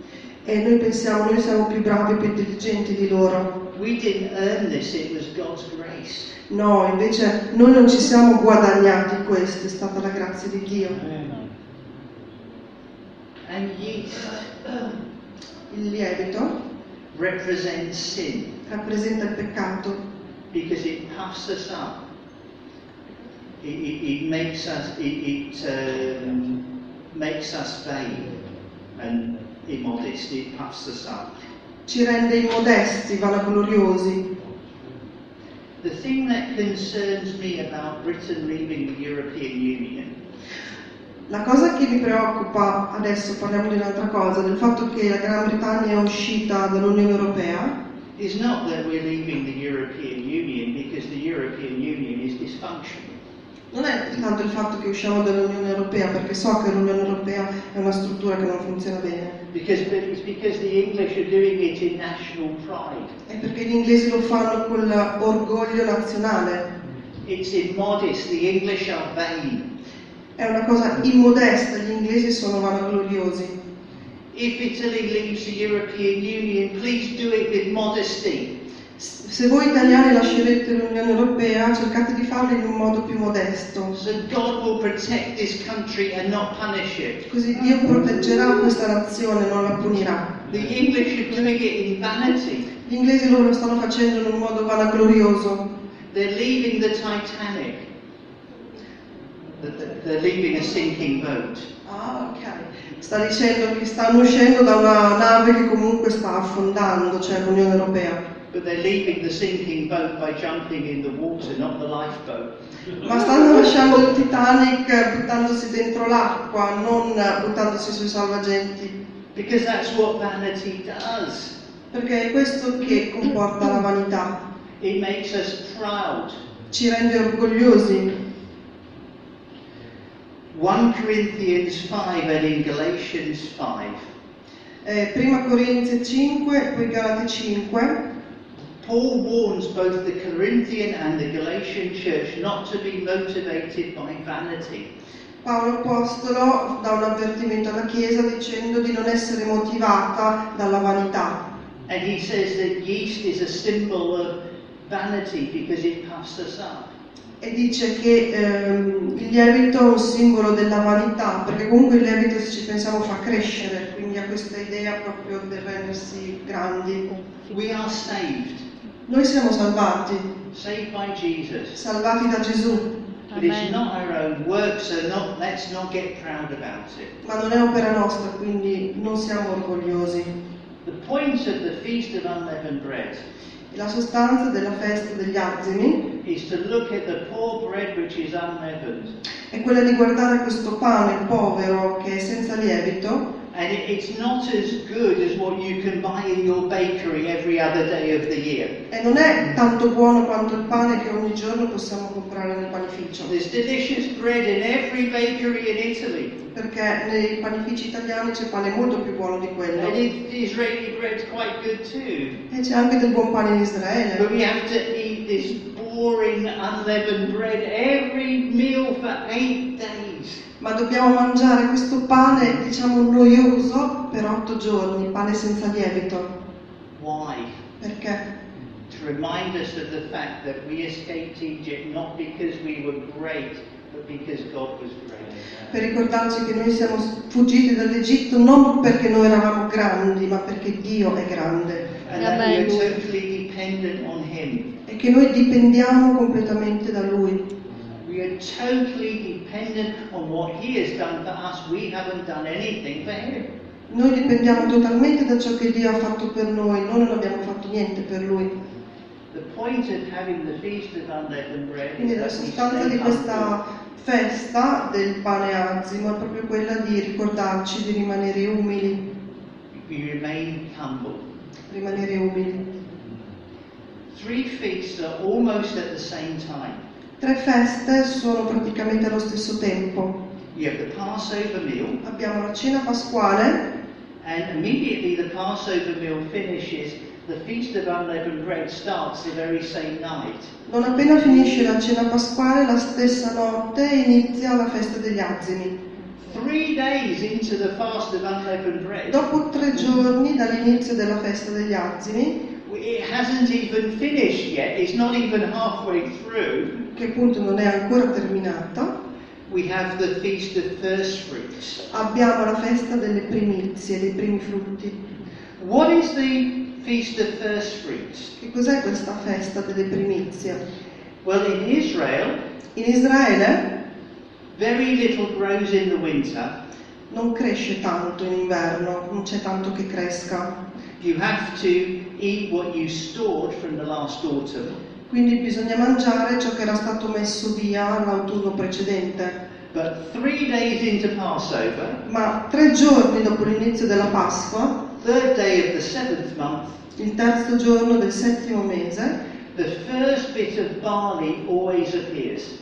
E noi pensiamo, noi siamo più bravi e più intelligenti di loro. We didn't earn this, it was God's grace. No, invece noi non ci siamo guadagnati questo, è stata la grazia di Dio. And yeast Il lievito represents sin rappresenta il peccato because it puffs us up. It, it, it makes us it, it um, makes us vain and immodest. It puffs us up. ci rende immodesti, vanagloriosi. The thing that concerns me about Britain leaving the European Union La cosa che mi preoccupa, adesso parliamo di un'altra cosa, del fatto che la Gran Bretagna è uscita dall'Unione Europea, is not that we're leaving the European Union because the European Union is dysfunctional. non è tanto il fatto che usciamo dall'Unione Europea, perché so che l'Unione Europea è una struttura che non funziona bene, Because it's because the English are doing it in national pride. è perché gli inglesi lo fanno con l'orgoglio nazionale, It's immodest. The English are vain. è una cosa immodesta, gli inglesi sono vanagloriosi. If Italy leaves the European Union, please do it with modesty. Se voi italiani lascerete l'Unione Europea, cercate di farlo in un modo più modesto, So God will protect this country and not punish it. così Dio proteggerà questa nazione, non la punirà. The English are doing it in vanity. Gli inglesi loro lo stanno facendo in un modo vanaglorioso. They're leaving the Titanic. They're leaving a sinking boat. Ah, ok. Sta dicendo che stanno uscendo da una nave che comunque sta affondando, cioè l'Unione Europea. But they're leaving the sinking boat by jumping in the water, not the lifeboat. Ma stanno lasciando il Titanic buttandosi dentro l'acqua, non buttandosi sui salvagenti. Because that's what vanity does. Perché è questo che comporta la vanità. It makes us proud. Ci rende orgogliosi. First Corinthians five and in Galatians five. Eh, prima Corinzi cinque, poi Galati cinque. Paul warns both the Corinthian and the Galatian church not to be motivated by vanity. Paolo Apostolo dà un avvertimento alla Chiesa dicendo di non essere motivata dalla vanità. And he says that yeast is a symbol of vanity because it puffs us up. E dice che ehm, il lievito è un simbolo della vanità, perché comunque il lievito, se ci pensiamo, fa crescere, quindi ha questa idea proprio del rendersi grandi. We are saved, Noi siamo salvati, saved by Jesus. salvati da Gesù, But it's not our own work, so not, let's not get proud about it. ma non è opera nostra, quindi non siamo orgogliosi. The point of the Feast of Unleavened Bread La sostanza della festa degli azimi is to look at the poor bread which is unleavened. è quella di guardare questo pane povero che è senza lievito, And it, it's not as good as what you can buy in your bakery every other day of the year. e non è tanto buono quanto il pane che ogni giorno possiamo comprare nel panificio, There's delicious bread in every bakery in Italy. perché nei panifici italiani c'è pane molto più buono di quello, And it, Israeli bread's quite good too. e c'è anche del buon pane in But Israele, we have to eat this boring unleavened bread every meal for eight days. ma dobbiamo mangiare questo pane, diciamo, noioso per otto giorni, pane senza lievito. Why? Perché? To remind us of the fact that we escaped Egypt not because we were great, but because God was great. Per ricordarci che noi siamo fuggiti dall'Egitto non perché noi eravamo grandi, ma perché Dio è grande And that we are totally dependent on Him. e che noi dipendiamo completamente da Lui. We are totally dependent on what He has done for us. We haven't done anything for Him. Noi dipendiamo totalmente da ciò che Dio ha fatto per noi, noi non abbiamo fatto niente per Lui. The point of having the Feast of Unleavened Bread Quindi is la that we sostanza stay di humble. questa festa del pane azimo è proprio quella di ricordarci di rimanere umili, We remain humble. rimanere umili. Three feasts are almost at the same time. Tre feste sono praticamente allo stesso tempo. You have the Passover meal, Abbiamo la cena pasquale and immediately the Passover meal finishes, the Feast of Unleavened Bread starts the very same night. Non appena finisce la cena pasquale, la stessa notte inizia la festa degli azimi. Three days into the fast of unleavened bread, Dopo tre giorni dall'inizio della festa degli azimi, it hasn't even finished yet, it's not even halfway through, che appunto non è ancora terminata, we have the Feast of First Fruits. abbiamo la festa delle primizie, dei primi frutti. What is the Feast of First Fruits? Che cos'è questa festa delle primizie? Well, in Israel, In Israele very little grows in the winter. non cresce tanto in inverno, non c'è tanto che cresca. You have to eat what you stored from the last autumn. Quindi bisogna mangiare ciò che era stato messo via l'autunno precedente. But three days into Passover, Ma tre giorni dopo l'inizio della Pasqua, third day of the seventh month, il terzo giorno del settimo mese, the first bit of barley always appears.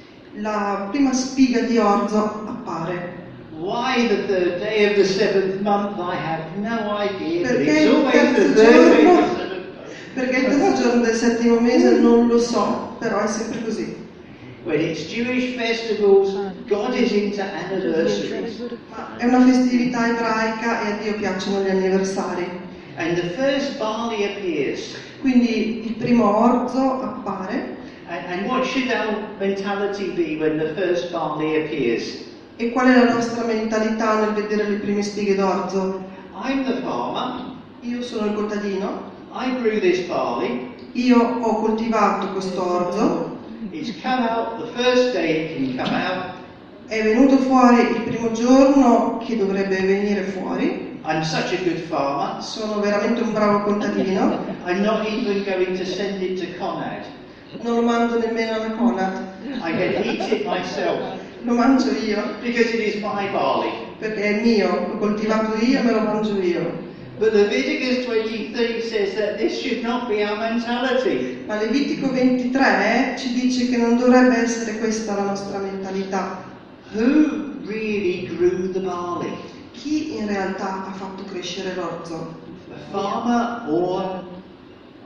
la prima spiga di orzo appare. Why the third day of the seventh month? I have no idea, but Perché it's il always the terzo third day of the giorno? seventh month. Perché il terzo giorno del settimo mese non lo so, però è sempre così. When it's Jewish festivals, God is into anniversaries. Ma è una festività ebraica e a Dio piacciono gli anniversari. And the first barley appears. Quindi il primo orzo appare. And, and what should our mentality be when the first barley appears? E qual è la nostra mentalità nel vedere le prime spighe d'orzo? I'm the farmer. Io sono il contadino, I grew this barley. io ho coltivato questo orzo, It's come out the first day it can come out. è venuto fuori il primo giorno che dovrebbe venire fuori, I'm such a good farmer. sono veramente un bravo contadino, I'm not even going to send it to Conrad. non lo mando nemmeno alla Conad, I can eat it myself lo mangio io, because it is my barley. perché è mio, l'ho coltivato io, me lo mangio io. But Leviticus twenty-three says that this should not be our mentality. Ma Levitico ventitré ci dice che non dovrebbe essere questa la nostra mentalità. Who really grew the barley? Chi in realtà ha fatto crescere l'orzo? A farmer or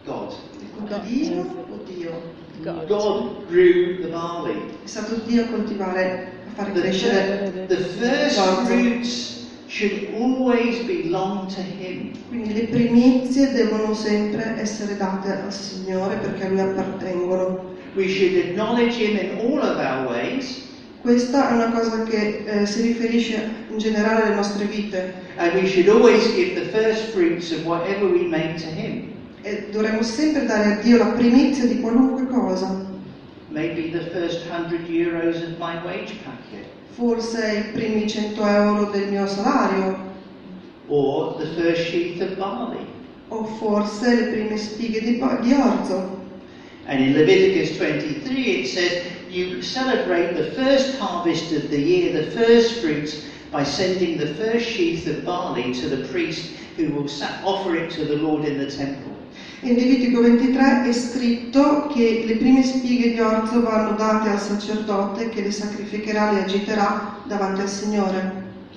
God. Il contadino o Dio? God. God grew the barley. È stato Dio a coltivare, a fare The, crescere. the first l'orzo. fruits should always belong to Him. Quindi le primizie devono sempre essere date al Signore perché a Lui appartengono. We should acknowledge Him in all of our ways, Questa è una cosa che eh, si riferisce in generale alle nostre vite and we should always give the first fruits of whatever we make to Him. e dovremmo sempre dare a Dio la primizia di qualunque cosa. Maybe the first hundred euros of my wage packet, Forse i primi cento euro del mio salario, or the first sheaf of barley. o forse le prime spighe di, po- di orzo. And in Leviticus twenty-three it says, you celebrate the first harvest of the year, the first fruits, by sending the first sheaf of barley to the priest who will sa- offer it to the Lord in the temple. In Levitico ventitré è scritto che le prime spighe di orzo vanno date al sacerdote che le sacrificherà, le agiterà davanti al Signore.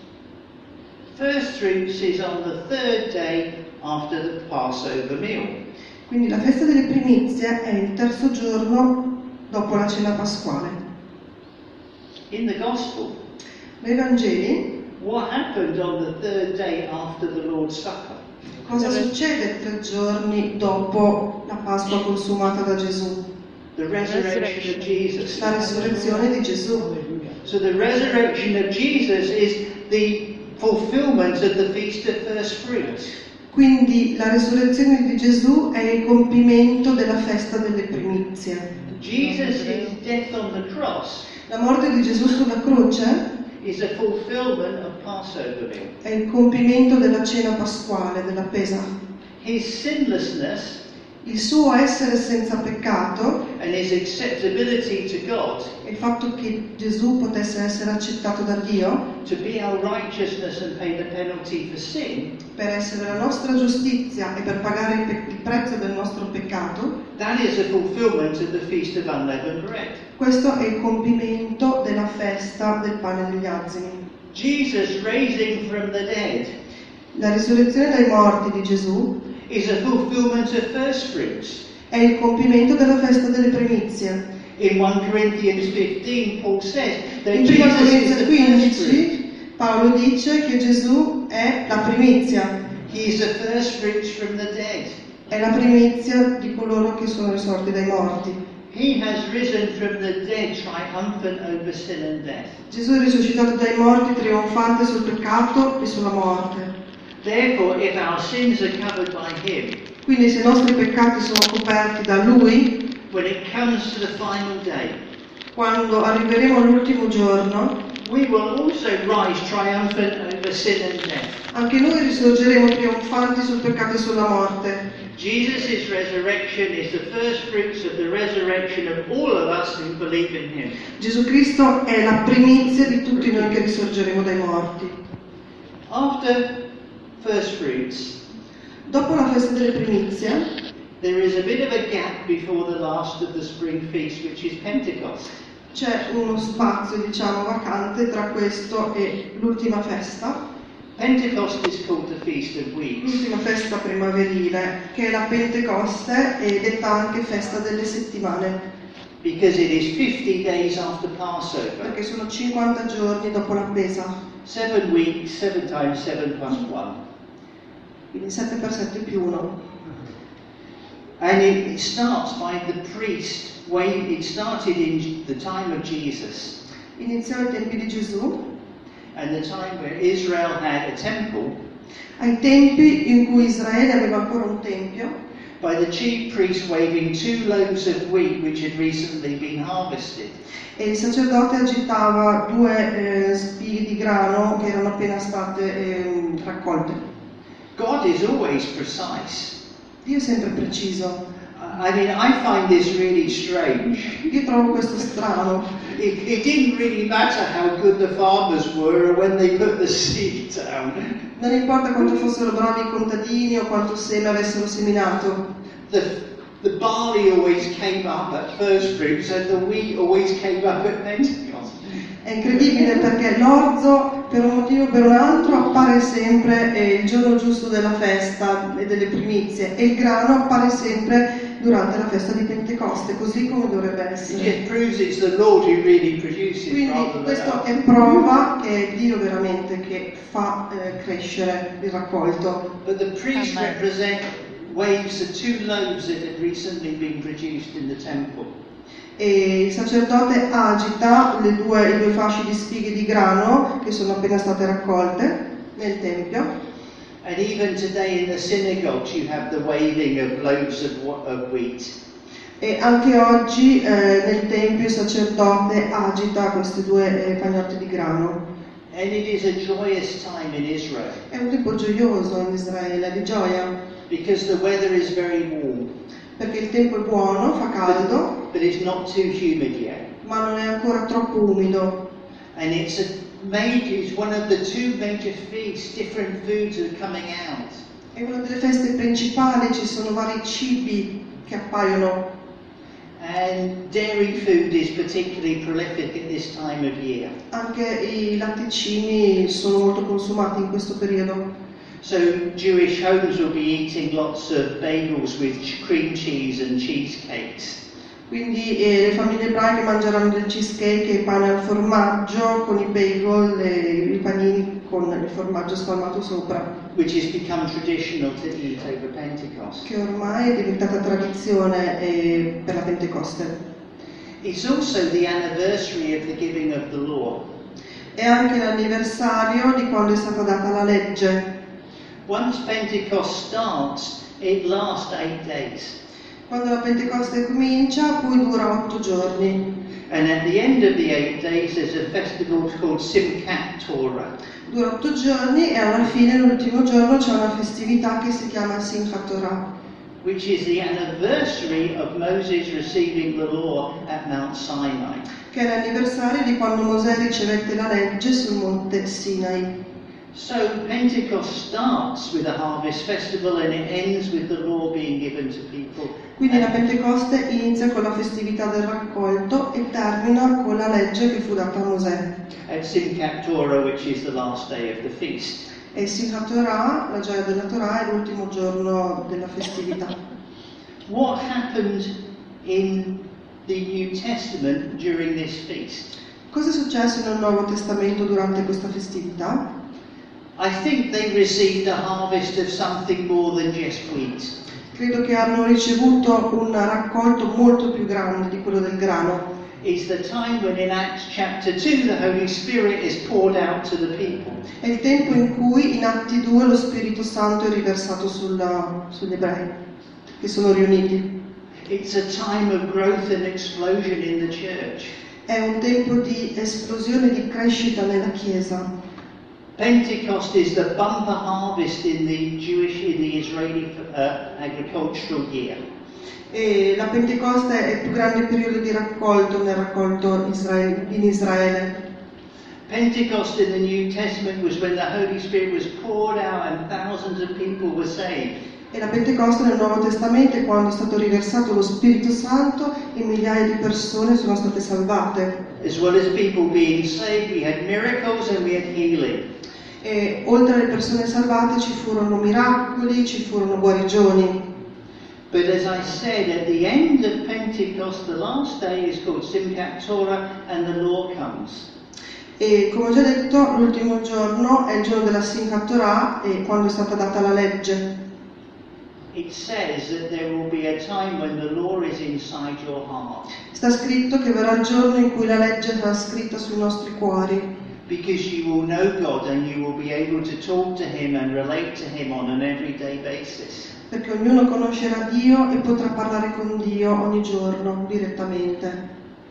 First fruits is on the third day after the Passover meal. Quindi la festa delle primizie è il terzo giorno dopo la cena pasquale. In the Gospel, Nei Vangeli, what happened on the third day after the Lord's Supper? cosa succede tre giorni dopo la Pasqua consumata da Gesù? The resurrection of Jesus. La risurrezione di Gesù. So the resurrection of Jesus is the fulfillment of the Feast of First Fruits. Quindi la risurrezione di Gesù è il compimento della festa delle primizie. Jesus' death on the cross La morte di Gesù sulla croce is a fulfillment of Passover meal. è il compimento della cena pasquale, della Pesa. His sinlessness Il suo essere senza peccato and his acceptability to God, e il fatto che Gesù potesse essere accettato da Dio to be our righteousness and pay the penalty for sin, per essere la nostra giustizia e per pagare il, pe- il prezzo del nostro peccato, that is a fulfillment of the Feast of Unleavened Bread. questo è il compimento della festa del pane degli azimi. Jesus raising from the dead La risurrezione dai morti di Gesù is a fulfillment of first fruits. è il compimento della festa delle primizie. In First Corinthians fifteen, Paul says that In prima Jesus is Corinzi the first fruit. quindici Paolo dice che Gesù è la primizia, He is the first fruits from the dead. è la primizia di coloro che sono risorti dai morti. He has risen from the dead, triumphant over sin and death. Gesù è risuscitato dai morti, trionfante sul peccato e sulla morte. Therefore, if our sins are covered by Him, Quindi se i nostri peccati sono coperti da Lui, when it comes to the final day, quando arriveremo all'ultimo giorno, we will also rise triumphant over sin and death. anche noi risorgeremo trionfanti sul peccato e sulla morte. Jesus' resurrection is the first fruits of the resurrection of all of us who believe in Him. Gesù Cristo è la primizia di tutti noi che risorgeremo dai morti. After first fruits, Dopo la festa delle primizie, there is a bit of a gap before the last of the spring feast, which is Pentecost. c'è uno spazio, diciamo, vacante tra questo e l'ultima festa, Pentecost is called the Feast of Weeks. l'ultima festa primaverile, che è la Pentecoste e detta anche festa delle settimane, Because it is fifty days after Passover. perché sono cinquanta giorni dopo la Pesa, Seven weeks, seven times seven plus one. quindi sette per sette più uno. And it, it starts by the priest. When it started in the time of Jesus, Iniziò ai tempi di Gesù, and the time where Israel had a temple, ai tempi in cui Israele aveva ancora un tempio, by the chief priest waving two loaves of wheat which had recently been harvested. e il sacerdote agitava due eh, spighe di grano che erano appena state eh, raccolte. God is always precise. Dio è sempre preciso. I mean, I find this really strange. Io trovo questo strano. It, it didn't really matter how good the farmers were or when they put the seed down. Non importa quanto fossero bravi i contadini o quanto seme avessero seminato. The, the barley always came up at first fruits and the wheat always came up at Pentecost. È incredibile perché l'orzo, per un motivo o per un altro, appare sempre eh, il giorno giusto della festa e delle primizie, e il grano appare sempre durante la festa di Pentecoste, così come dovrebbe It essere. just proves it's the Lord who really produces Quindi rather than questo us. è prova che è Dio veramente che fa eh, crescere il raccolto. But the priest Amen. represent waves of two loaves that had recently been produced in the temple. E il sacerdote agita le due, i due fasci di spighe di grano che sono appena state raccolte nel tempio. And even today in the synagogues you have the waving of loaves of, wa- of wheat. E anche oggi eh, nel tempio il sacerdote agita questi due eh, pagnotti di grano. And it is a joyous time in Israel È un tempo gioioso in Israele, di gioia, because the weather is very warm, perché il tempo è buono, fa caldo, but it's not too humid yet. ma non è ancora troppo umido. And it's a major, it's one of the two major feasts, different foods are coming out. È una delle feste principali, ci sono vari cibi che appaiono. And dairy food is particularly prolific at this time of year. Anche i latticini sono molto consumati in questo periodo. So Jewish homes will be eating lots of bagels with ch- cream cheese and cheesecakes. Quindi eh, le famiglie ebraiche mangeranno del cheesecake e pane al formaggio con i bagel e i panini con il formaggio spalmato sopra, Which has become traditional to eat over Pentecost. che ormai è diventata tradizione eh, per la Pentecoste. It's also the anniversary of the giving of the law. È anche l'anniversario di quando è stata data la legge. Once Pentecost starts, it lasts eight days. Quando la Pentecoste comincia, poi dura otto giorni. And at the end of the eight days, there's a festival called Simchat Torah, Dura otto giorni e alla fine, l'ultimo giorno, c'è una festività che si chiama Simchat Torah, which is the anniversary of Moses receiving the law at Mount Sinai. che è l'anniversario di quando Mosè ricevette la legge sul monte Sinai. So Pentecost starts with a harvest festival and it ends with the law being given to people. Quindi la Pentecoste inizia con la festività del raccolto e termina con la legge che fu data a Mosè. At Simchat Torah, which is the last day of the feast. E Simchat Torah, la gioia della Torah, è l'ultimo giorno della festività. What happened in the New Testament during this feast? Cosa è successo nel Nuovo Testamento durante questa festività? I think they received a harvest of something more than just wheat. Credo che hanno ricevuto un raccolto molto più grande di quello del grano. It's the time when in Acts chapter two the Holy Spirit is poured out to the people. È il tempo in cui in Atti due lo Spirito Santo è riversato sulla- sugli ebrei che sono riuniti. It's a time of growth and explosion in the church. È un tempo di esplosione, di crescita nella Chiesa. Pentecost is the bumper harvest in the Jewish, in the Israeli uh, agricultural year. E la Pentecoste è il più grande periodo di raccolto nel raccolto Israele- in Israele. Pentecost in the New Testament was when the Holy Spirit was poured out and thousands of people were saved. E la Pentecoste nel Nuovo Testamento è quando è stato riversato lo Spirito Santo e migliaia di persone sono state salvate. As well as people being saved, we had miracles and we had healing. E oltre alle persone salvate ci furono miracoli, ci furono guarigioni. But as I said, at the end of Pentecost, the last day is called Simchat Torah and the law comes. E come ho già detto, l'ultimo giorno è il giorno della Simchat Torah e quando è stata data la legge. It says that there will be a time when the law is inside your heart. Sta scritto che verrà il giorno in cui la legge sarà scritta sui nostri cuori. Because you will know God and you will be able to talk to Him and relate to Him on an everyday basis. Perché ognuno conoscerà Dio e potrà parlare con Dio ogni giorno direttamente.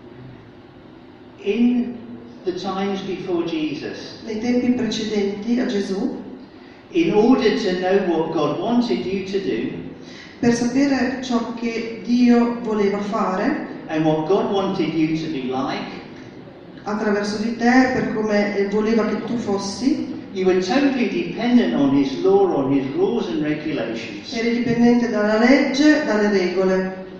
In the times before Jesus, Nei tempi precedenti a Gesù, in order to know what God wanted you to do per sapere ciò che Dio voleva fare and what God wanted you to be like, attraverso di te, per come voleva che tu fossi, you were totally dependent on His law, on His rules and regulations. eri dipendente dalla legge, dalle regole.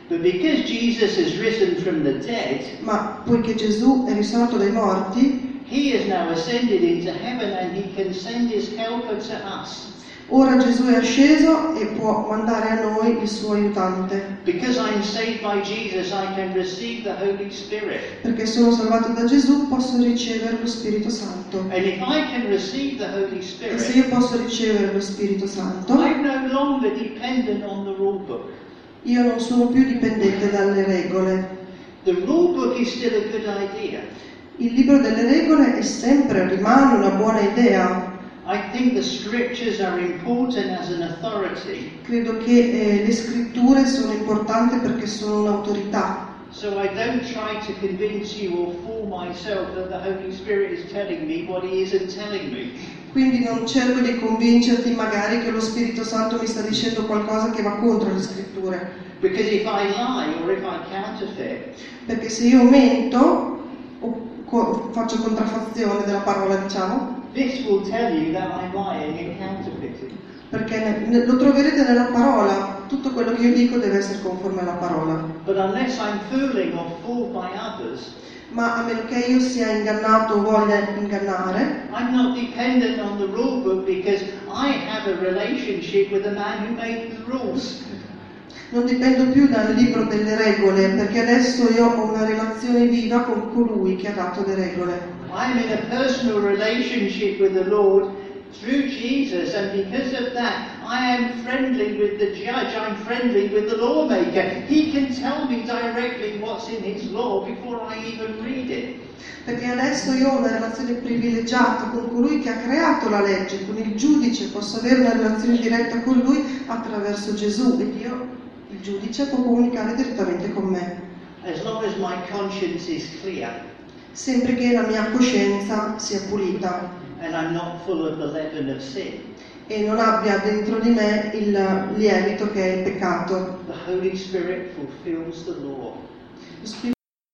But because Jesus has risen from the dead, Ma poiché Gesù è risorto dai morti, he is now ascended into heaven and he can send his helper to us. ora Gesù è asceso e può mandare a noi il suo aiutante. Because I'm saved by Jesus, I can receive the Holy Spirit. Perché sono salvato da Gesù, posso ricevere lo Spirito Santo. And if I can receive the Holy E se Spirit, io posso ricevere lo Spirito Santo, I'm no longer dependent on the rule book. io non sono più dipendente dalle regole. The rule book is still a good idea. Il libro delle regole è sempre, rimane una buona idea. I think the scriptures are important as an authority. Credo che eh, le scritture sono importanti perché sono un'autorità. So I don't try to convince you or fool myself that the Holy Spirit is telling me what he isn't telling me. Quindi non cerco di convincerti magari che lo Spirito Santo mi sta dicendo qualcosa che va contro le scritture. Because if I lie or if I counterfeit, Perché se io mento o co- faccio contraffazione della parola, diciamo, this will tell you that I'm lying and counterfeiting. perché ne- ne- lo troverete nella parola, tutto quello che io dico deve essere conforme alla parola. But unless I'm fooling or fooled by others, Ma a meno che io sia ingannato o voglia ingannare, I'm not dependent on the rule book because I have a relationship with the man who made the rules. non dipendo più dal libro delle regole, perché adesso io ho una relazione viva con colui che ha dato le regole. I'm in a personal relationship with the Lord through Jesus, and because of that, I am friendly with the judge, I'm friendly with the lawmaker. He can tell me directly what's in his law before I even read it. Perché adesso io ho una relazione privilegiata con colui che ha creato la legge, con il giudice, posso avere una relazione diretta con lui attraverso Gesù e Dio, il giudice, può comunicare direttamente con me. As long as my conscience is clear Sempre che la mia coscienza sia pulita and I'm not full of the leaven of sin, e non abbia dentro di me il lievito che è il peccato. the Holy Spirit fulfills the law. Lo Spirito-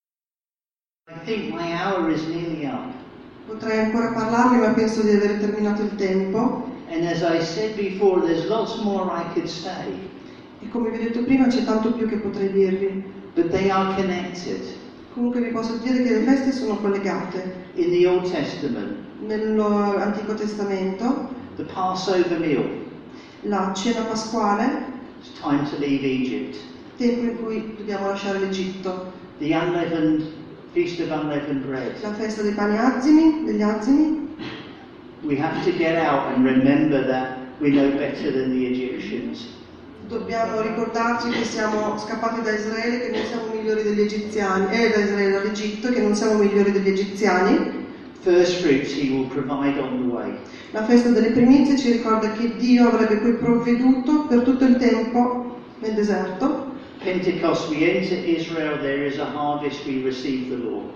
I think my hour is nearly up. Potrei ancora parlarvi, ma penso di aver terminato il tempo. And as I said before, there's lots more I could say, E come vi ho detto prima, c'è tanto più che potrei dirvi. but they are connected. Comunque vi posso dire che le feste sono collegate. In the Old Testament, Nell'Antico Testamento, the Passover meal, la cena pasquale, it's time to leave Egypt. tempo in cui dobbiamo lasciare l'Egitto. The unleavened feast of unleavened bread. La festa dei pani azimi, degli azimi. We have to get out and remember that we know better than the Egyptians. Dobbiamo ricordarci che siamo scappati da Israele, che non siamo migliori degli egiziani, e da Israele dall'Egitto, che non siamo migliori degli egiziani. First fruits he will provide on the way. La festa delle primizie ci ricorda che Dio avrebbe poi provveduto per tutto il tempo nel deserto. Pentecost, we enter Israel, there is a harvest, we receive the law.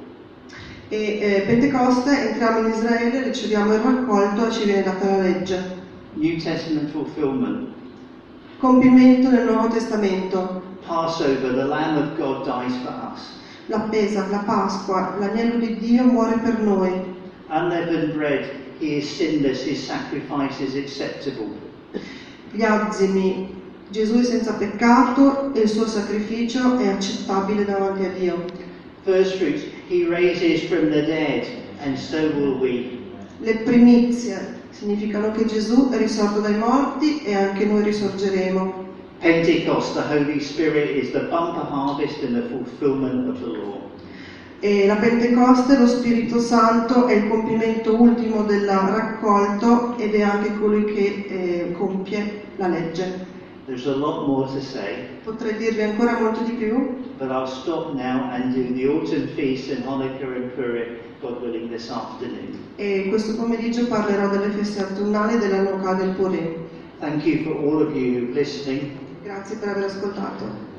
E eh, Pentecoste, entriamo in Israele, riceviamo il raccolto e ci viene data la legge. New Testament fulfillment. Compimento nel Nuovo Testamento. Passover, the Lamb of God dies for us. La Pesa, la Pasqua, l'agnello di Dio muore per noi. Unleavened bread, he is sinless, his sacrifice is acceptable. Gli azimi, Gesù è senza peccato e il suo sacrificio è accettabile davanti a Dio. First fruits, he raises from the dead, and so will we. Le primizie significano che Gesù è risorto dai morti e anche noi risorgeremo. Pentecost, the Holy Spirit, is the bumper harvest and the fulfillment of the law. E la Pentecoste, lo Spirito Santo, è il compimento ultimo del raccolto ed è anche colui che eh, compie la legge. There's a lot more to say, Potrei dirvi ancora molto di più, but I'll stop now and do the autumn feast and Hanukkah and Purim, God willing, this afternoon. e questo pomeriggio parlerò delle feste autunnali e della Hanukkah del Purim. Thank you for all of you listening. Grazie per aver ascoltato.